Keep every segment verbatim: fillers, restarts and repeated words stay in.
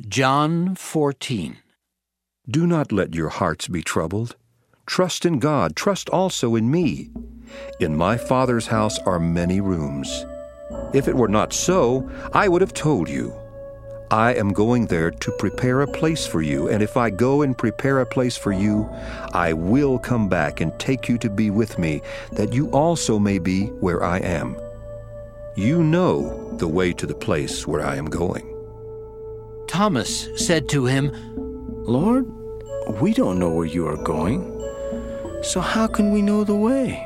John fourteen. Do not let your hearts be troubled. Trust in God, trust also in me. In my Father's house are many rooms. If it were not so, I would have told you. I am going there to prepare a place for you, and if I go and prepare a place for you, I will come back and take you to be with me, that you also may be where I am. You know the way to the place where I am going. Thomas said to him, Lord, we don't know where you are going, so how can we know the way?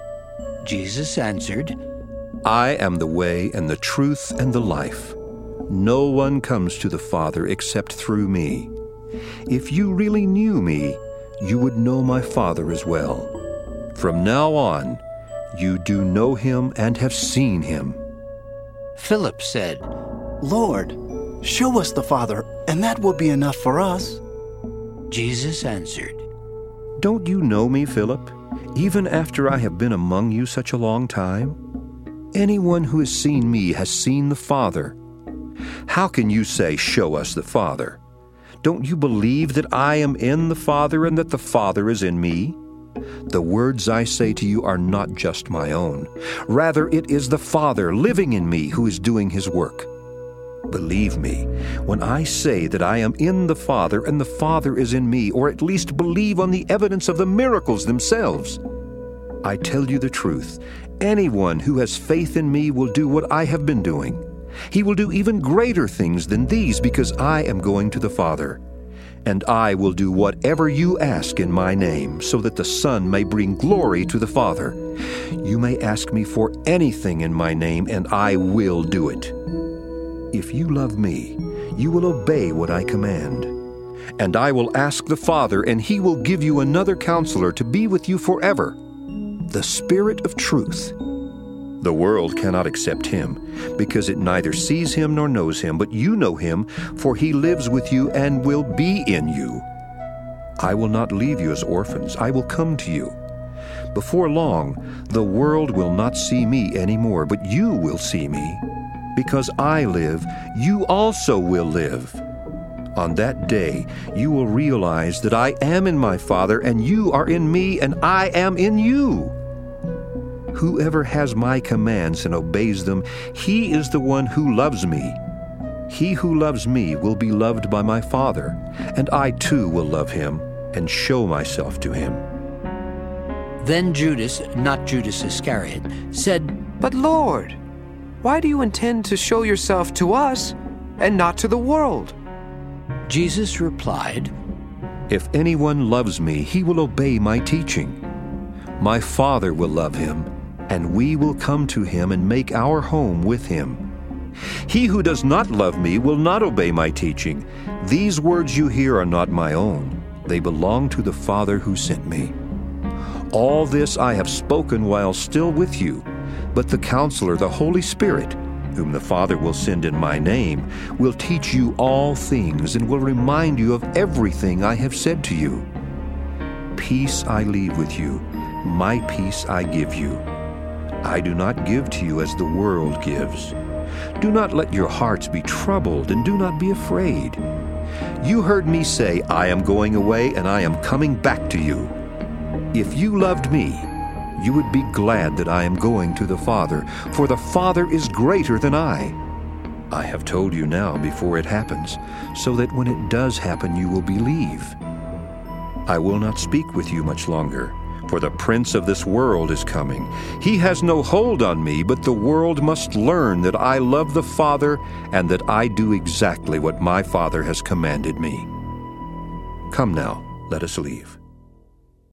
Jesus answered, I am the way and the truth and the life. No one comes to the Father except through me. If you really knew me, you would know my Father as well. From now on, you do know him and have seen him. Philip said, Lord, show us the Father, and that will be enough for us. Jesus answered, Don't you know me, Philip, even after I have been among you such a long time? Anyone who has seen me has seen the Father. How can you say, show us the Father? Don't you believe that I am in the Father and that the Father is in me? The words I say to you are not just my own. Rather, it is the Father living in me who is doing his work. Believe me, when I say that I am in the Father and the Father is in me, or at least believe on the evidence of the miracles themselves. I tell you the truth, anyone who has faith in me will do what I have been doing. He will do even greater things than these because I am going to the Father. And I will do whatever you ask in my name, so that the Son may bring glory to the Father. You may ask me for anything in my name, and I will do it. If you love me, you will obey what I command. And I will ask the Father, and he will give you another counselor to be with you forever, the Spirit of truth. The world cannot accept him, because it neither sees him nor knows him, but you know him, for he lives with you and will be in you. I will not leave you as orphans. I will come to you. Before long, the world will not see me anymore, but you will see me. Because I live, you also will live. On that day, you will realize that I am in my Father, and you are in me, and I am in you. Whoever has my commands and obeys them, he is the one who loves me. He who loves me will be loved by my Father, and I too will love him and show myself to him. Then Judas, not Judas Iscariot, said, But Lord, why do you intend to show yourself to us and not to the world? Jesus replied, If anyone loves me, he will obey my teaching. My Father will love him, and we will come to him and make our home with him. He who does not love me will not obey my teaching. These words you hear are not my own. They belong to the Father who sent me. All this I have spoken while still with you, but the Counselor, the Holy Spirit, whom the Father will send in my name, will teach you all things and will remind you of everything I have said to you. Peace I leave with you, my peace I give you. I do not give to you as the world gives. Do not let your hearts be troubled, and do not be afraid. You heard me say, I am going away, and I am coming back to you. If you loved me, you would be glad that I am going to the Father, for the Father is greater than I. I have told you now before it happens, so that when it does happen you will believe. I will not speak with you much longer, for the prince of this world is coming. He has no hold on me, but the world must learn that I love the Father and that I do exactly what my Father has commanded me. Come now, let us leave.